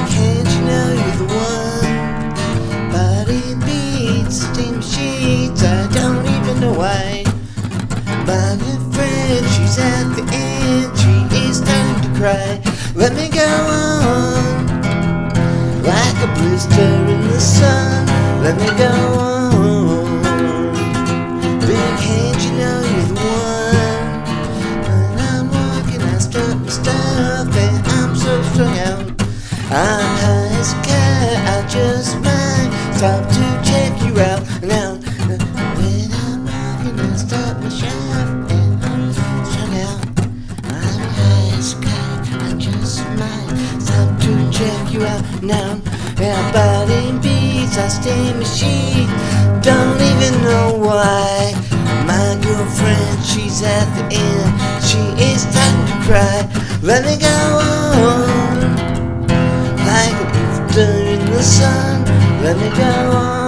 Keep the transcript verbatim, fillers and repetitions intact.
can't you know you're the one? Body beats, steam sheets, I don't even know why. My good friend, she's at the end, she is starting to cry. Let me go on, like a blister in the sun. Let me go on, baby, can't you know you're the one? When I'm walking, I start my stuff, and I'm so strung out. I'm high as a kite, I just might stop to check you out. Now, when I'm walking, I start my shaft, and I'm strung out. I'm high as a kite, I just might stop to check you out. Now, our body beats, I steam my sheet, don't even know why. My girlfriend, she's at the end, she is starting to cry. Let me go on, like a blister in the sun. Let me go on.